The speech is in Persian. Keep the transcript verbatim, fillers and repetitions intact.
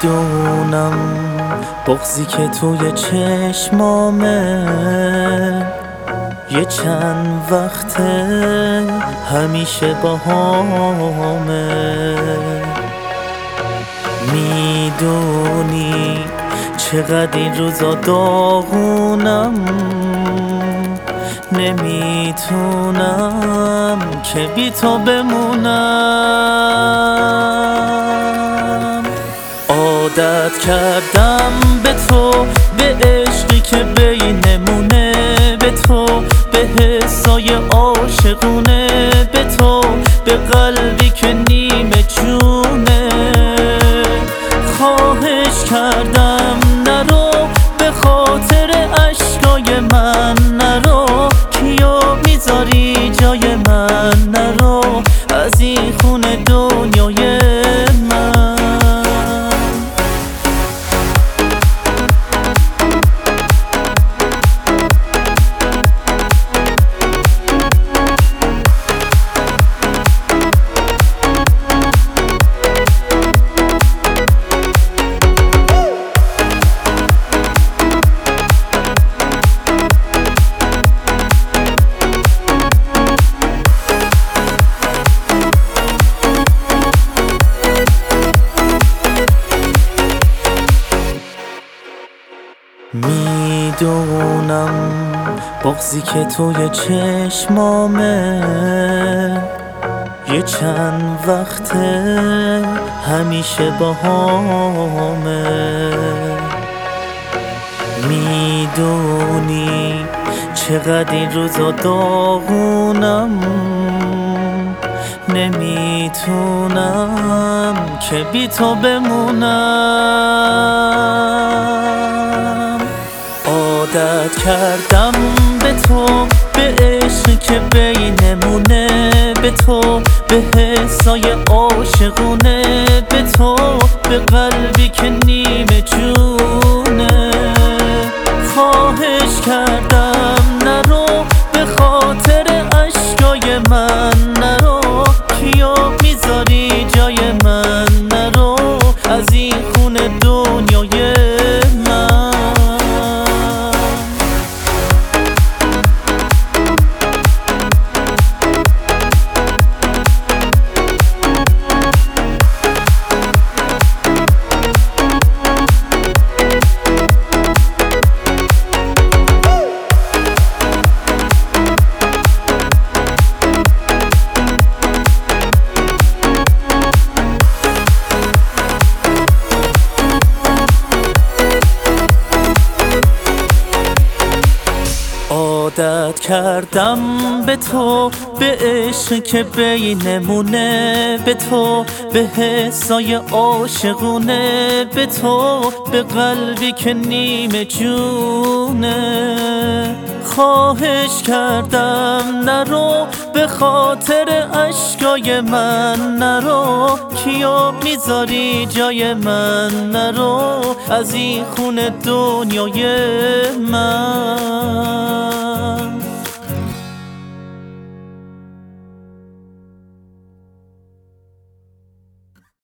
میدونم بغضی که توی چشمامه یه چند وقته همیشه باهامه. میدونی چقدر این روزا داغونم، نمیتونم که بی تو بمونم. عادت کردم به تو، به عشقی که بینمونه، به تو، به حسای عاشقونه، به تو، به قلبی که نیمه جونه. خواهش کردم نرو، به خاطر اشکای من نرو، کیو میذاری جای من نرو، از این خونه دنیای من. میدونم بغضی که توی چشمامه یه چند وقته همیشه باهامه. میدونی چقدر این روزا داغونم، نمیتونم که بی تو بمونم. عادت کردم به تو، به عشقی که بینمونه، به تو، به حسای عاشقونه، به تو، به قلبی که نیمه جونه. خواهش کردم نرو، به خاطر اشکای من نرو، کیو میذاری جای من نرو، از این خونه دنیای من. عادت کردم به تو، به عشقی که بینمونه، به تو، به حسای عاشقونه، به تو، به قلبی که نیمه جونه. خواهش کردم نرو، به خاطر اشکای من نرو، کیو میذاری جای من نرو، از این خونه دنیای من.